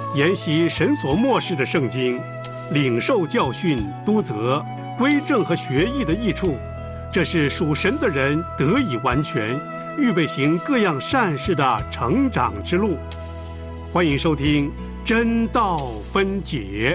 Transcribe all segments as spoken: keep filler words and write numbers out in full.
研习神所默示的圣经，领受教训、督责、归正和学艺的益处，这是属神的人得以完全，预备行各样善事的成长之路。欢迎收听真道分解。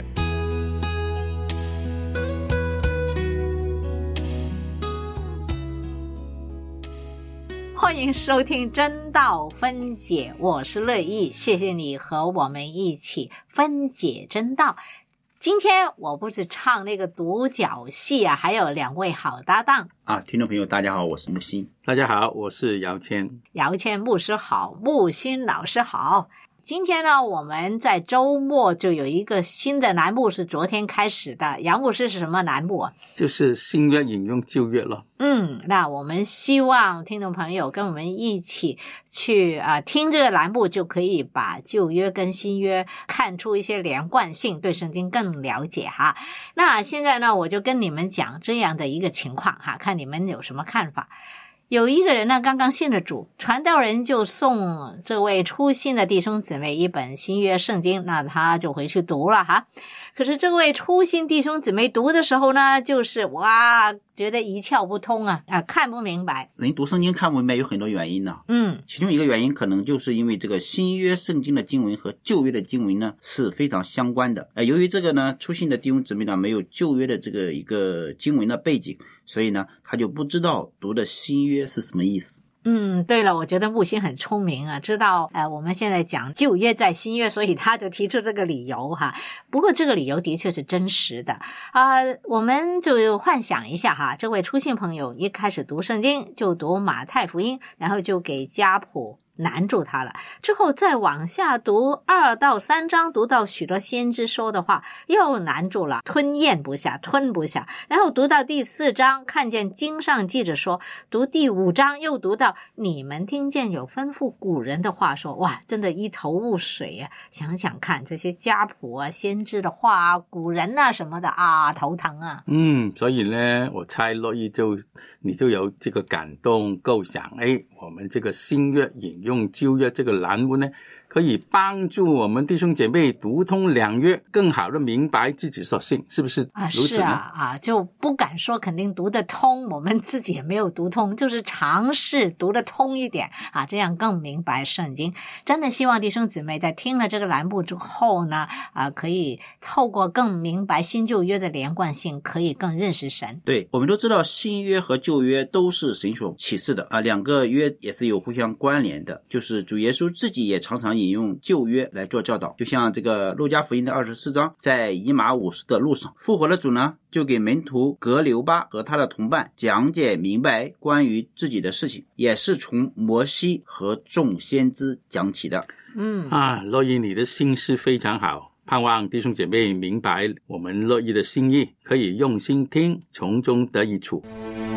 欢迎收听真道分解，我是乐意，谢谢你和我们一起分解真道。今天我不是唱那个独角戏啊，还有两位好搭档啊！听众朋友大家好，我是木心。 大家好，我是姚谦。 姚谦牧师好，木心老师好。今天呢，我们在周末就有一个新的栏目，是昨天开始的。杨牧师是什么栏目啊？ 就是新约引用旧约了。 嗯，那我们希望听众朋友跟我们一起去啊、呃、听这个栏目，就可以把旧约跟新约看出一些连贯性，对圣经更了解哈。那现在呢，我就跟你们讲这样的一个情况哈，看你们有什么看法。有一个人呢，刚刚信了主，传道人就送这位初信的弟兄姊妹一本新约圣经，那他就回去读了哈。可是这位初信弟兄姊妹读的时候呢，就是哇，觉得一窍不通啊，啊，看不明白。 人读圣经看不明白有很多原因呢， 嗯， 其中一个原因可能就是因为这个新约圣经的经文和旧约的经文呢是非常相关的。呃，由于这个呢，初信的弟兄姊妹呢没有旧约的这个一个经文的背景，所以呢，他就不知道读的新约是什么意思。 嗯，对了，我觉得木星很聪明啊，知道呃我们现在讲旧约在新约，所以他就提出这个理由哈。不过这个理由的确是真实的啊、呃，我们就幻想一下哈，这位初信朋友一开始读圣经就读马太福音，然后就给家谱难住他了，之后再往下读二到三章，读到许多先知说的话又难住了，吞咽不下，吞不下。然后读到第四章，看见经上记着说，读第五章又读到你们听见有吩咐古人的话说，哇，真的一头雾水啊！想想看，这些家谱啊、先知的话啊、古人啊什么的啊，头疼啊。 嗯，所以呢，我猜乐意就你就有这个感动构想，哎，我们这个新约引用旧约这个栏目呢，可以帮助我们弟兄姐妹读通两约，更好的明白自己所信，是不是啊？ 如此呢？ 是啊，啊，就不敢说肯定读得通，我们自己也没有读通，就是尝试读得通一点啊，这样更明白圣经。真的希望弟兄姊妹在听了这个栏目之后呢，啊，可以透过更明白新旧约的连贯性，可以更认识神。 对，我们都知道新约和旧约都是神所启示的啊，两个约也是有互相关联的，就是主耶稣自己也常常引用旧约来做教导，就像这个路加福音的二十四章，在以马忤斯的路上，复活的主呢就给门徒格留巴和他的同伴讲解明白关于自己的事情，也是从摩西和众先知讲起的。 嗯啊，乐意你的心思非常好，盼望弟兄姐妹明白我们乐意的心意，可以用心听，从中得益处。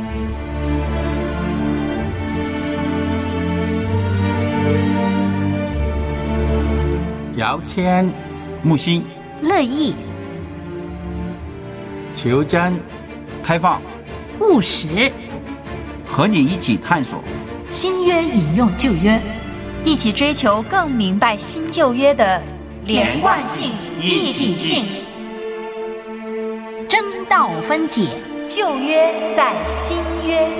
姚谦、 木星、 乐意、 求真、 开放、 务实， 和你一起探索新约引用旧约，一起追求更明白新旧约的连贯性、一体性。真道分解，旧约在新约。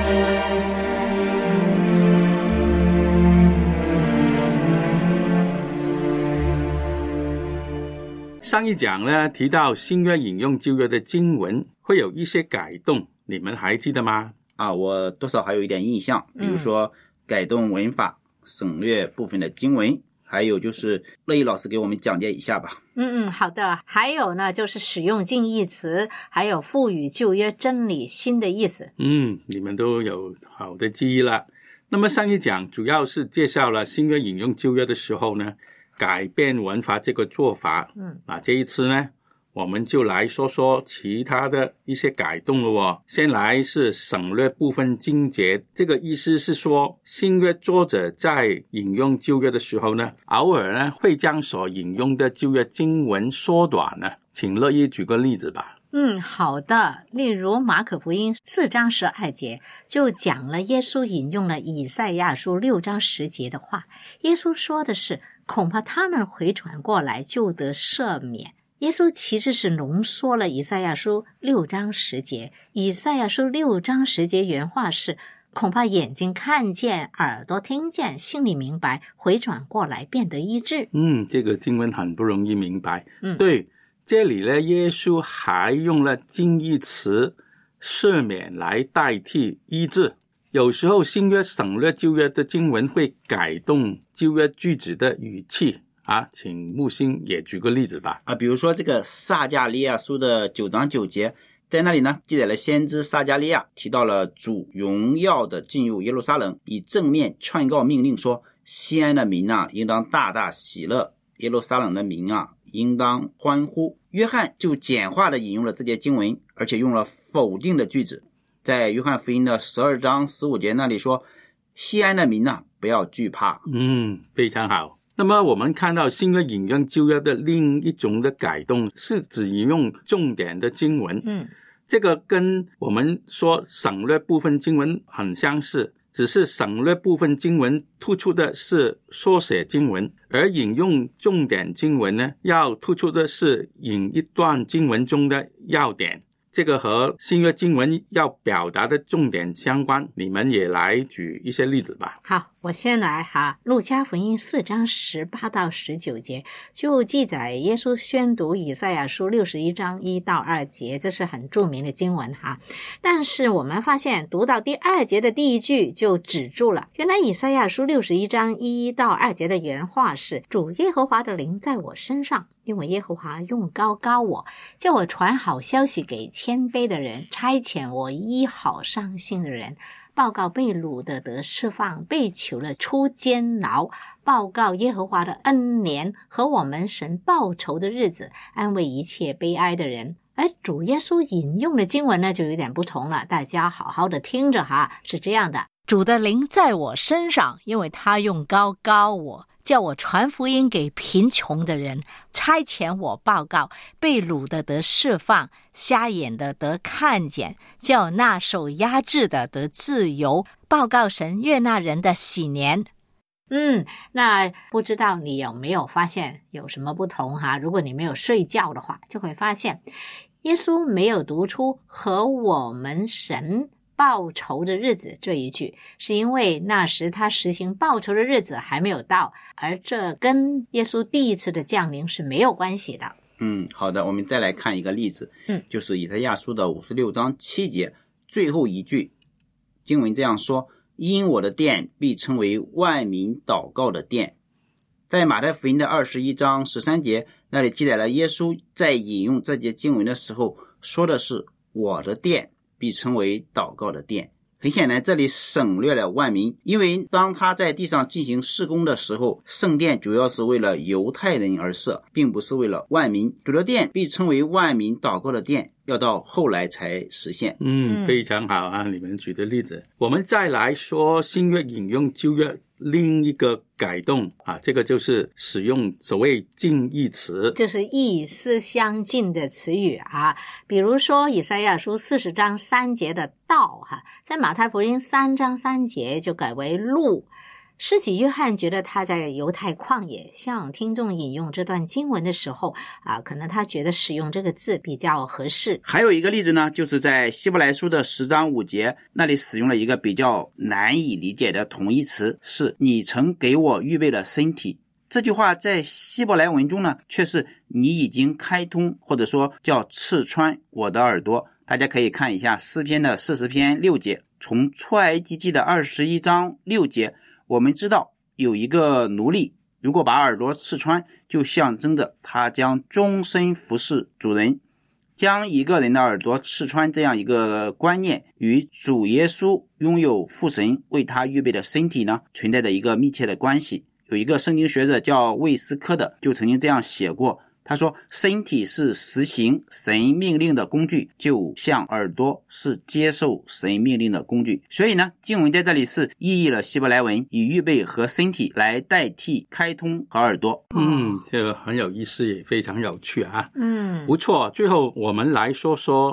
上一讲呢，提到新约引用旧约的经文会有一些改动，你们还记得吗？ 啊，我多少还有一点印象，比如说改动文法、省略部分的经文，还有就是乐意老师给我们讲解一下吧。 嗯嗯，好的。还有呢，就是使用近义词，还有赋予旧约真理新的意思。 嗯，你们都有好的记忆了。那么上一讲主要是介绍了新约引用旧约的时候呢，改变文法这个做法。嗯，啊，这一次呢，我们就来说说其他的一些改动了哦。先来是省略部分经节，这个意思是说，新约作者在引用旧约的时候呢，偶尔呢会将所引用的旧约经文缩短呢。请乐意举个例子吧。 嗯，好的。例如马可福音四章十二节就讲了耶稣引用了以赛亚书六章十节的话。耶稣说的是， 恐怕他们回转过来就得赦免。耶稣其实是浓缩了以赛亚书六章十节，以赛亚书六章十节原话是，恐怕眼睛看见，耳朵听见，心里明白，回转过来变得医治。 嗯，这个经文很不容易明白。 嗯， 对，这里呢，耶稣还用了近义词赦免来代替医治。有时候新约省略旧约的经文会改动旧约句子的语气啊，请木星也举个例子吧。 啊，比如说这个撒迦利亚书的九章九节，在那里呢记载了先知撒迦利亚提到了主荣耀的进入耶路撒冷，以正面劝告命令说，西安的民啊应当大大喜乐，耶路撒冷的民啊应当欢呼。约翰就简化地引用了这节经文，而且用了否定的句子。在约翰福音的十二章十五节那里说，西安的民啊不要惧怕。 嗯，非常好。那么我们看到新约引用旧约的另一种的改动，是指引用重点的经文。 嗯， 这个跟我们说省略部分经文很相似，只是省略部分经文突出的是缩写经文，而引用重点经文呢，要突出的是引一段经文中的要点。这个和新约经文要表达的重点相关，你们也来举一些例子吧。 好，我先来哈。路加福音四章十八到十九节就记载耶稣宣读以赛亚书六十一章一到二节，这是很著名的经文哈。但是我们发现读到第二节的第一句就止住了。原来以赛亚书六十一章一到二节的原话是，主耶和华的灵在我身上，因为耶和华用膏膏我，叫我传好消息给谦卑的人，差遣我医好伤心的人，报告被掳的得释放，被囚了出监牢，报告耶和华的恩年和我们神报仇的日子，安慰一切悲哀的人。而主耶稣引用的经文呢就有点不同了，大家好好的听着哈。是这样的，主的灵在我身上，因为他用膏膏我，叫我传福音给贫穷的人，差遣我报告被掳的得释放，瞎眼的得看见，叫那受压制的得自由，报告神悦纳人的喜年。嗯，那不知道你有没有发现有什么不同哈？如果你没有睡觉的话，就会发现耶稣没有读出和我们神报仇的日子这一句，是因为那时他实行报仇的日子还没有到，而这跟耶稣第一次的降临是没有关系的。 嗯，好的，我们再来看一个例子， 嗯， 就是以赛亚书的五十六章七节最后一句，经文这样说，因我的殿必称为万民祷告的殿。在马太福音的二十一章十三节那里记载了耶稣在引用这节经文的时候说的是我的殿必称为祷告的殿。很显然这里省略了万民，因为当他在地上进行事工的时候，圣殿主要是为了犹太人而设，并不是为了万民。主的殿必称为万民祷告的殿，要到后来才实现。 嗯，非常好啊，你们举的例子。我们再来说新约引用旧约另一个改动啊，这个就是使用所谓近义词， 就是意思相近的词语啊。比如说以赛亚书四十章三节的道哈，在马太福音三章三节就改为路。施洗约翰觉得他在犹太旷野向听众引用这段经文的时候啊，可能他觉得使用这个字比较合适。 还有一个例子呢，就是在希伯来书的十章五节那里使用了一个比较难以理解的同义词，是你曾给我预备了身体。这句话在希伯来文中呢，却是你已经开通，或者说叫刺穿我的耳朵。大家可以看一下诗篇的四十篇六节，从出埃及记的二十一章六节，我们知道有一个奴隶，如果把耳朵刺穿，就象征着他将终身服侍主人。将一个人的耳朵刺穿这样一个观念，与主耶稣拥有父神为他预备的身体呢，存在着一个密切的关系。有一个圣经学者叫魏斯科的，就曾经这样写过，他说身体是实行神命令的工具，就像耳朵是接受神命令的工具。所以呢，经文在这里是意译了希伯来文，以预备和身体来代替开通和耳朵。 嗯，这个很有意思，也非常有趣啊。 嗯， 不错。最后我们来说说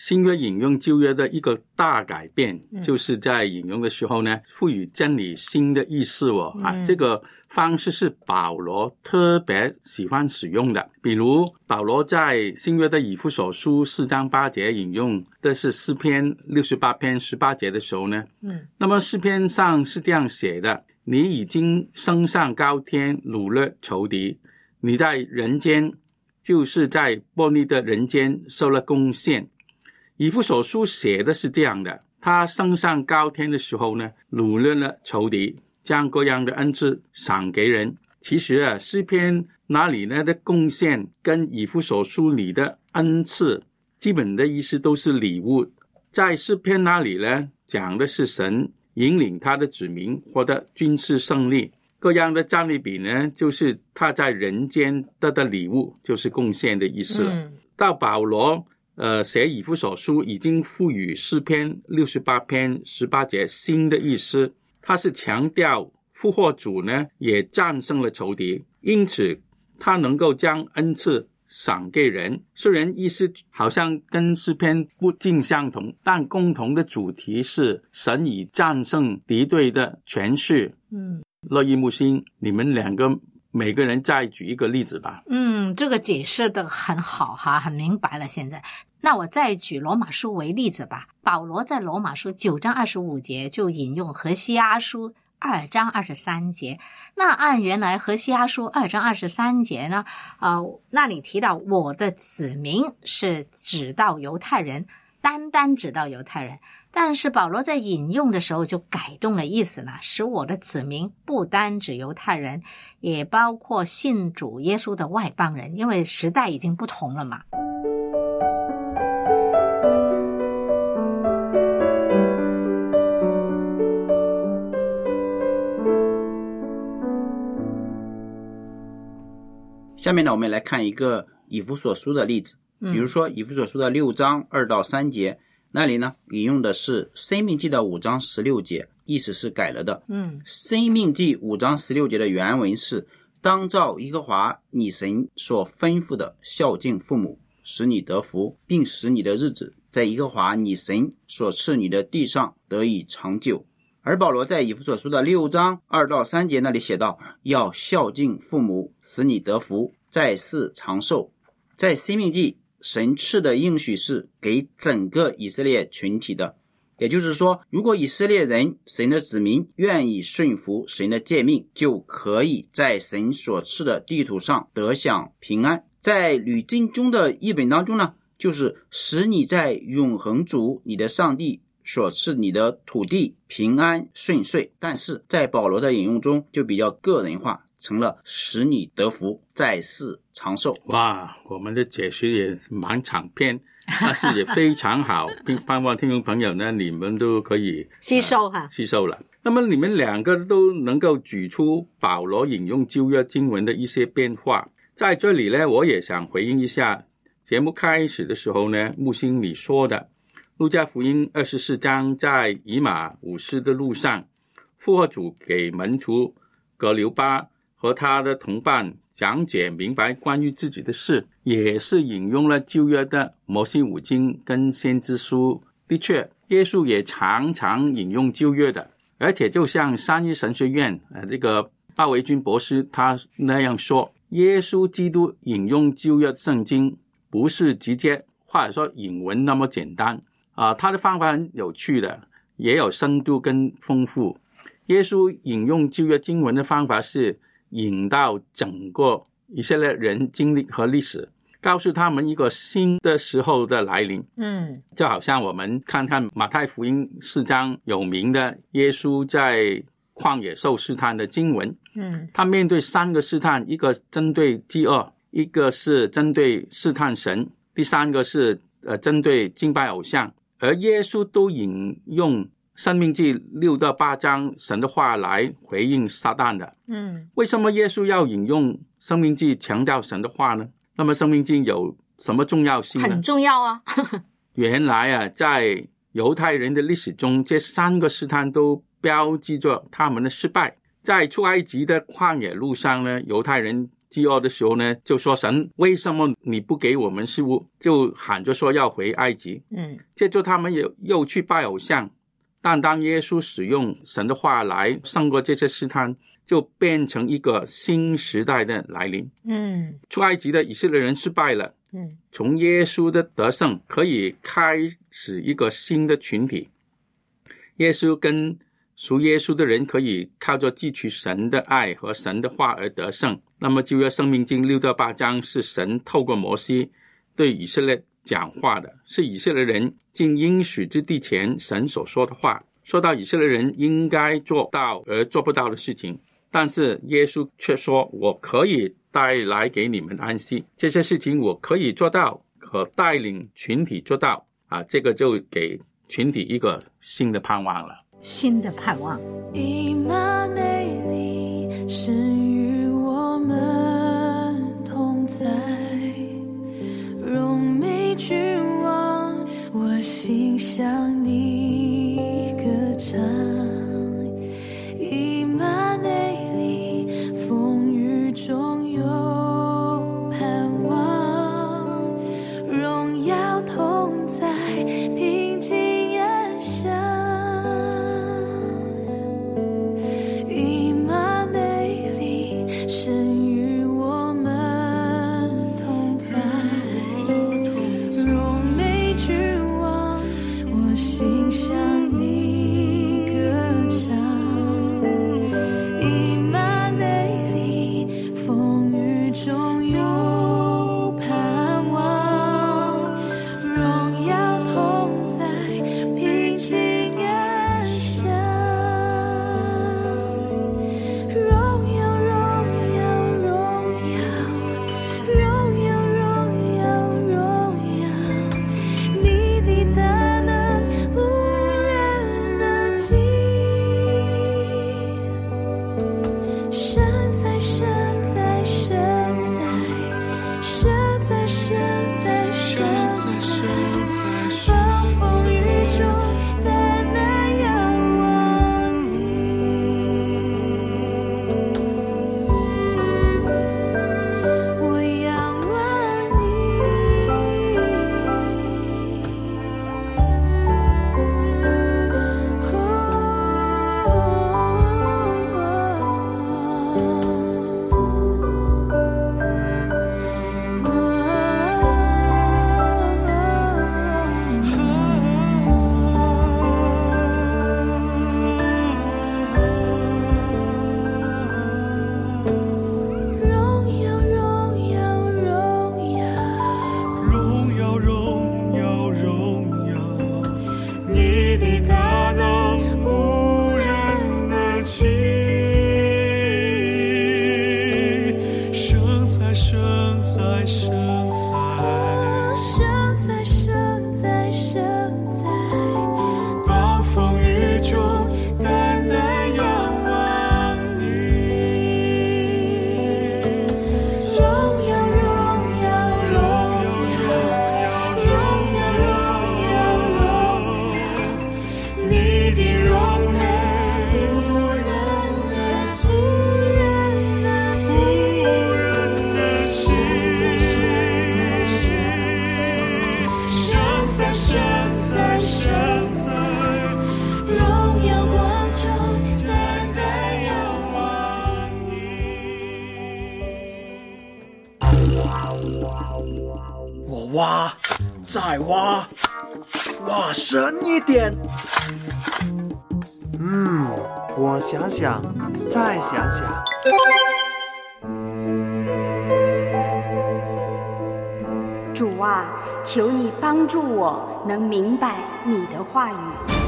新约引用旧约的一个大改变，嗯、就是在引用的时候呢，赋予真理新的意思哦。嗯、啊，这个方式是保罗特别喜欢使用的。比如保罗在新约的以弗所书四章八节引用的是诗篇六十八篇十八节的时候呢，嗯，那么诗篇上是这样写的：你已经升上高天，掳掠仇敌，你在人间，就是在悖逆的人间受了贡献。以弗所书写的是这样的，他升上高天的时候呢，掳掠了仇敌，将各样的恩赐赏给人。其实啊，诗篇那里呢的贡献跟以弗所书里的恩赐基本的意思都是礼物。在诗篇那里呢，讲的是神引领他的子民获得军事胜利，各样的战利品呢，就是他在人间得的礼物，就是贡献的意思了。嗯、到保罗呃，写以弗所书已经赋予诗篇六十八篇十八节新的意思，他是强调复活主呢也战胜了仇敌，因此他能够将恩赐赏给人。虽然意思好像跟诗篇不尽相同，但共同的主题是神以战胜敌对的权势。嗯，乐意木星，你们两个每个人再举一个例子吧。 嗯，这个解释的很好哈，很明白了现在。那我再举罗马书为例子吧。保罗在罗马书九章二十五节就引用何西阿书二章二十三节。那按原来何西阿书二章二十三节呢，呃，那里提到我的子民是指到犹太人，单单指到犹太人。但是保罗在引用的时候就改动了意思了，使我的子民不单指犹太人，也包括信主耶稣的外邦人，因为时代已经不同了嘛。 下面呢，我们来看一个以弗所书的例子，比如说以弗所书的六章二到三节。那里呢，引用的是申命记的五章十六节，意思是改了的。嗯，申命记五章十六节的原文是：当照耶和华你神所吩咐的孝敬父母，使你得福，并使你的日子在耶和华你神所赐你的地上得以长久。而保罗在以弗所书的六章二到三节那里写道：要孝敬父母，使你得福，在世长寿。在申命记神赐的应许是给整个以色列群体的，也就是说，如果以色列人神的子民愿意顺服神的诫命，就可以在神所赐的地图上得享平安。在吕正中的译本当中呢，就是使你在永恒主你的上帝所赐你的土地平安顺遂。但是在保罗的引用中就比较个人化，成了使你得福，在世长寿。 哇，我们的解释也蛮长篇，但是也非常好，并盼望听众朋友呢，你们都可以吸收哈、呃， 吸收了。那么你们两个都能够举出保罗引用旧约经文的一些变化，在这里呢，我也想回应一下节目开始的时候呢，木星你说的路加福音二十四章，在以马忤斯的路上，复活主给门徒格留巴和他的同伴讲解明白关于自己的事，也是引用了旧约的摩西五经跟先知书。的确，耶稣也常常引用旧约的，而且就像三一神学院呃这个鲍维军博士他那样说，耶稣基督引用旧约圣经不是直接或者说引文那么简单啊、呃，他的方法很有趣的，也有深度跟丰富。耶稣引用旧约经文的方法是引到整个以色列人经历和历史，告诉他们一个新的时候的来临。嗯，就好像我们看看马太福音四章有名的耶稣在旷野受试探的经文。嗯，他面对三个试探，一个针对饥饿，一个是针对试探神，第三个是呃针对敬拜偶像，而耶稣都引用申命记六到八章神的话来回应撒旦的。嗯，为什么耶稣要引用申命记强调神的话呢？那么申命记有什么重要性呢？ 很重要啊。 原来啊，在犹太人的历史中，这三个试探都标记着他们的失败。在出埃及的旷野路上呢，犹太人饥饿的时候呢，就说神为什么你不给我们食物，就喊着说要回埃及。 嗯， 接着他们又又去拜偶像，但当耶稣使用神的话来胜过这些试探，就变成一个新时代的来临。 嗯， 出埃及的以色列人失败了， 嗯， 从耶稣的得胜可以开始一个新的群体。耶稣跟属耶稣的人可以靠着汲取神的爱和神的话而得胜。那么旧约申命记六到八章是神透过摩西对以色列讲话的，是以色列人进应许之地前神所说的话，说到以色列人应该做到而做不到的事情。但是耶稣却说，我可以带来给你们安息，这些事情我可以做到，可带领群体做到啊，这个就给群体一个新的盼望了。 新的盼望。 以马内利，神与我们同在，荣美君王，我心向你歌唱。以马内利，风雨中有盼望，荣耀同在，平静安详。以马内利，神与我们同在，荣美君王，我心向你歌唱。以马内利，风雨中有盼望，荣耀同在，平静安详。荣耀荣耀荣耀，荣耀荣耀荣耀，你的大能无人能及。神在神在神在神在神在神在，暴风雨中单单仰望你。我仰望荣耀荣耀荣耀， 荣耀荣耀荣耀，你的大能无人能及。神在神在神在， 神在神在神在， 暴风雨中单单仰望你。 荣耀荣耀荣耀荣耀荣耀荣耀，你的荣美无人能及，人能及， 无人能及。神在神在神在， 荣耀光中单单仰望你。 我挖，再挖，挖深一点。 嗯，我想想，再想想。 主啊，求你帮助我能明白你的话语。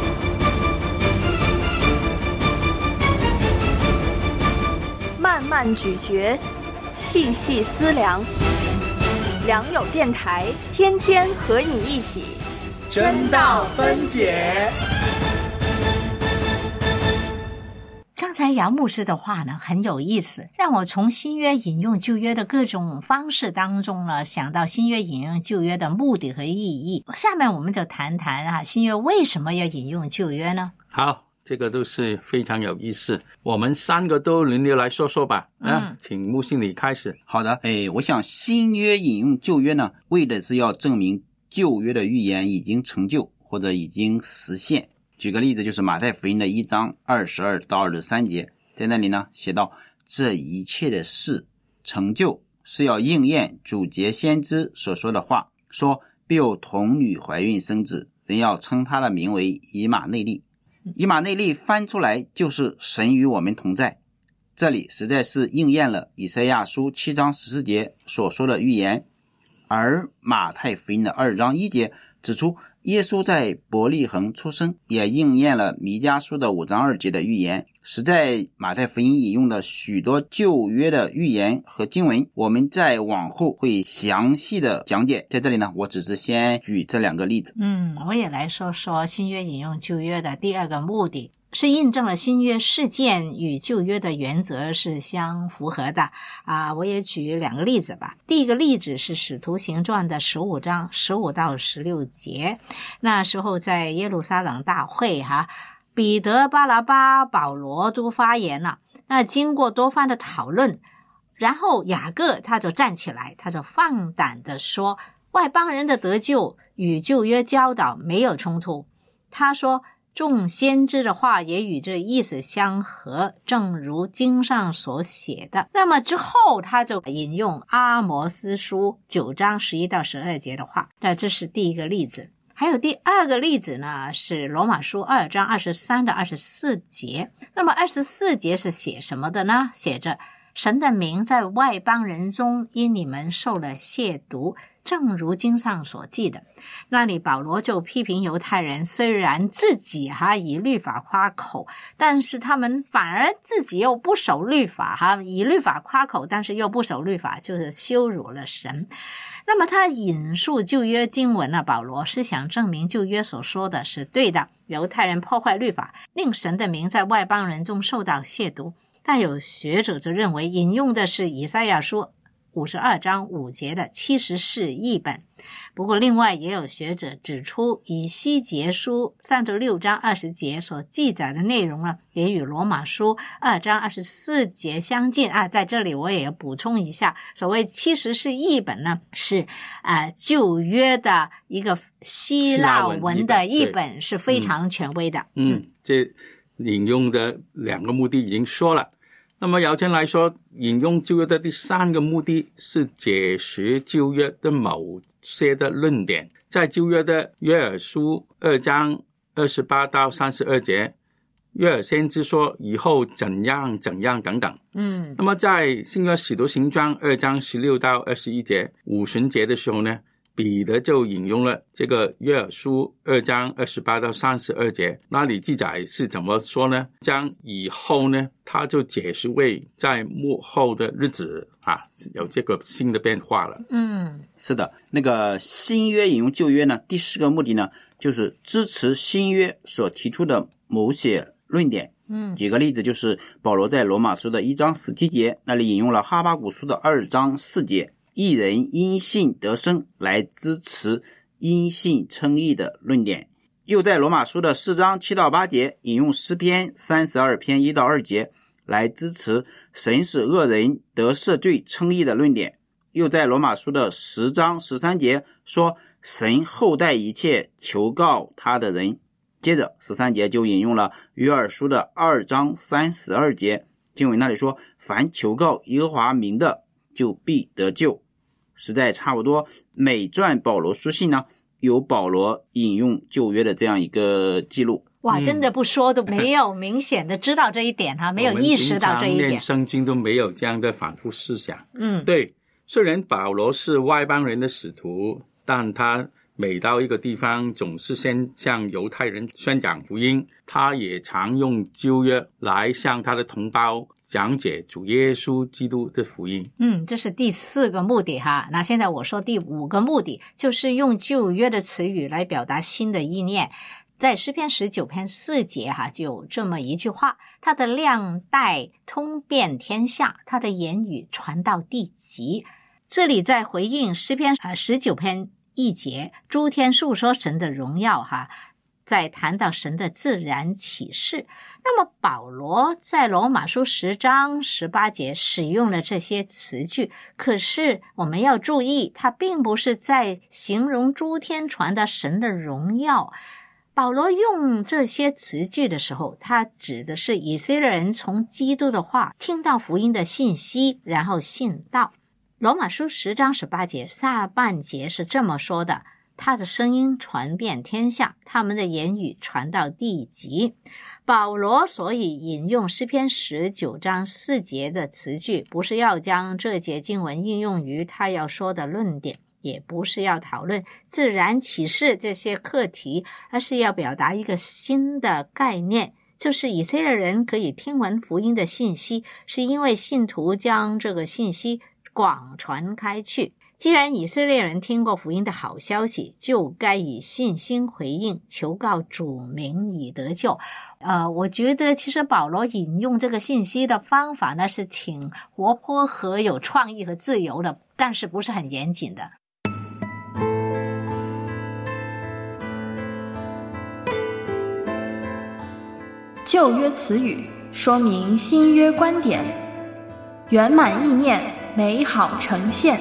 慢慢咀嚼，细细思量。良友电台，天天和你一起真道分解。 刚才杨牧师的话呢很有意思，让我从新约引用旧约的各种方式当中呢想到新约引用旧约的目的和意义。下面我们就谈谈啊，新约为什么要引用旧约呢？ 好， 这个都是非常有意思。我们三个都轮流来说说吧。嗯，啊、请木星你开始。 好的，哎，我想新约引用旧约呢，为的是要证明旧约的预言已经成就或者已经实现。举个例子，就是马太福音的一章二十二到二十三节，在那里呢写到，这一切的事成就是要应验主节先知所说的话，说必有童女怀孕生子，人要称他的名为以马内利。以马内利翻出来就是神与我们同在，这里实在是应验了以赛亚书七章十四节所说的预言。而马太福音的二章一节指出耶稣在伯利恒出生，也应验了弥迦书的五章二节的预言。实在马太福音引用了许多旧约的预言和经文，我们在往后会详细的讲解，在这里呢我只是先举这两个例子。 嗯，我也来说说新约引用旧约的第二个目的，是印证了新约事件与旧约的原则是相符合的啊。我也举两个例子吧。第一个例子是使徒行传的十五章十五到十六节，那时候在耶路撒冷大会哈，彼得、巴拿巴、保罗都发言了。那经过多番的讨论，然后雅各他就站起来，他就放胆的说，外邦人的得救与旧约教导没有冲突。他说众先知的话也与这意思相合，正如经上所写的。那么之后他就引用阿摩斯书九章十一到十二节的话，那这是第一个例子。还有第二个例子呢，是罗马书二章二十三到二十四节。那么二十四节是写什么的呢？写着神的名在外邦人中因你们受了亵渎，正如经上所记的。那里保罗就批评犹太人，虽然自己哈以律法夸口，但是他们反而自己又不守律法哈，以律法夸口，但是又不守律法，就是羞辱了神。那么他引述旧约经文呢，保罗是想证明旧约所说的是对的，犹太人破坏律法，令神的名在外邦人中受到亵渎。但有学者就认为引用的是以赛亚书五十二章五节的七十士译本。不过另外也有学者指出，以西结书三十六章二十节所记载的内容呢，也与罗马书二章二十四节相近啊。在这里我也要补充一下，所谓七十士译本呢，是呃旧约的一个希腊文的译本，是非常权威的。 嗯, 嗯这引用的两个目的已经说了。那么姚谦来说，引用旧约的第三个目的是解释旧约的某些的论点。在旧约的约珥书二章二十八到三十二节，约珥先知说以后怎样怎样等等。 嗯， 那么在新约使徒行传二章十六到二十一节五旬节的时候呢，彼得就引用了这个约珥书二章二十八到三十二节，那里记载是怎么说呢？将以后呢，他就解释为在末后的日子啊，有这个新的变化了。 嗯， 是的，那个新约引用旧约呢，第四个目的呢，就是支持新约所提出的某些论点。 嗯， 举个例子，就是保罗在罗马书的一章十七节那里引用了哈巴谷书的二章四节，义人因信得生，来支持因信称义的论点。又在罗马书的四章七到八节引用诗篇三十二篇一到二节，来支持神使恶人得赦罪称义的论点。又在罗马书的十章十三节说神厚待一切求告他的人。接着十三节就引用了约珥书的二章三十二节，经文那里说凡求告耶和华名的就必得救。实在差不多每段保罗书信呢，有保罗引用旧约的这样一个记录。 哇，真的不说都没有明显的知道这一点哈、嗯，没有意识到这一点。 我们平常念圣经都没有这样的反复思想。 嗯， 对，虽然保罗是外邦人的使徒，但他每到一个地方总是先向犹太人宣讲福音，他也常用旧约来向他的同胞讲解主耶稣基督的福音。 嗯，这是第四个目的哈。那现在我说第五个目的，就是用旧约的词语来表达新的意念。在诗篇十九篇四节哈，就有这么一句话，他的亮带通遍天下，他的言语传到地极。这里在回应诗篇呃十九篇一节，诸天述说神的荣耀哈。 在谈到神的自然启示。那么保罗在罗马书十章十八节使用了这些词句，可是我们要注意，他并不是在形容诸天传达神的荣耀。保罗用这些词句的时候，他指的是以色列人从基督的话听到福音的信息，然后信道。罗马书十章十八节下半节是这么说的，他的声音传遍天下，他们的言语传到地极。保罗所以引用诗篇十九章四节的词句，不是要将这节经文应用于他要说的论点，也不是要讨论自然启示这些课题，而是要表达一个新的概念，就是以色列人可以听闻福音的信息，是因为信徒将这个信息广传开去。既然以色列人听过福音的好消息，就该以信心回应，求告主名以得救。呃，我觉得其实保罗引用这个信息的方法呢，是挺活泼和有创意和自由的，但是不是很严谨的。 旧约词语说明新约观点，圆满意念，美好呈现。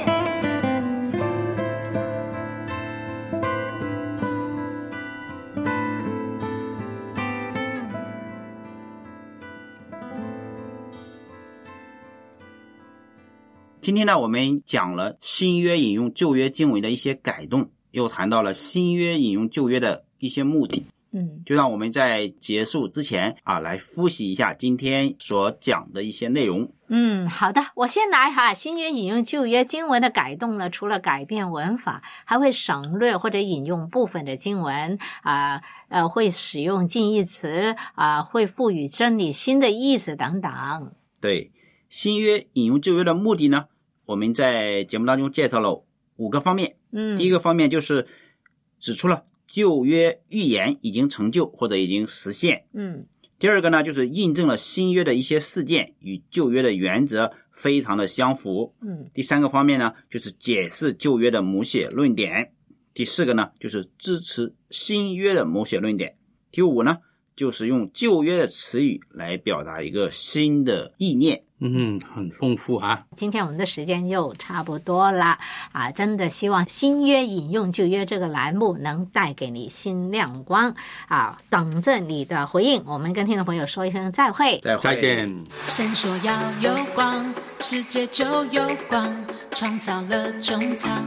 今天呢，我们讲了新约引用旧约经文的一些改动，又谈到了新约引用旧约的一些目的。 嗯， 就让我们在结束之前啊，来复习一下今天所讲的一些内容。 嗯，好的，我先来哈。新约引用旧约经文的改动呢，除了改变文法，还会省略或者引用部分的经文啊，呃，会使用近义词啊，会赋予真理新的意思等等。 对，新约引用旧约的目的呢，我们在节目当中介绍了五个方面。 嗯， 第一个方面就是指出了旧约预言已经成就或者已经实现。 嗯， 第二个呢，就是印证了新约的一些事件与旧约的原则非常的相符。 嗯， 第三个方面呢，就是解释旧约的母写论点。第四个呢，就是支持新约的母写论点。第五呢，就是用旧约的词语来表达一个新的意念。 嗯，很丰富啊。 今天我们的时间又差不多了啊！真的希望新约引用旧约这个栏目能带给你新亮光啊！等着你的回应。我们跟听众朋友说一声再会， 再会， 再见。 神说要有光，世界就有光，创造了穹苍。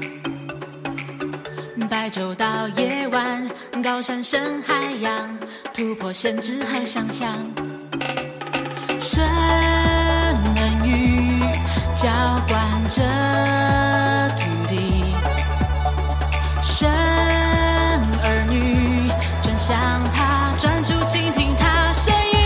白昼到夜晚，高山深海洋，突破限制和想象。神恩雨浇灌着土地，神儿女转向他，专注倾听他声音。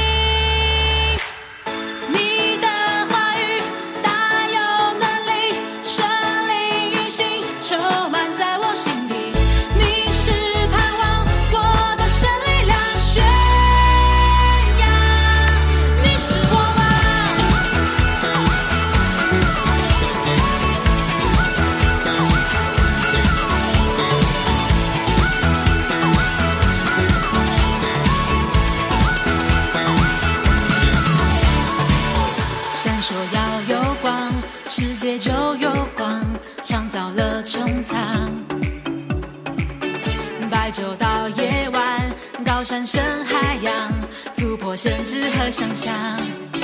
你的话语大有能力，神灵运行充满在我心底。你是盼望我的神力量宣扬，你是我王。闪烁要有光，世界就有光，创造了穹苍。白昼到夜晚，高山深海洋，突破限制和想象。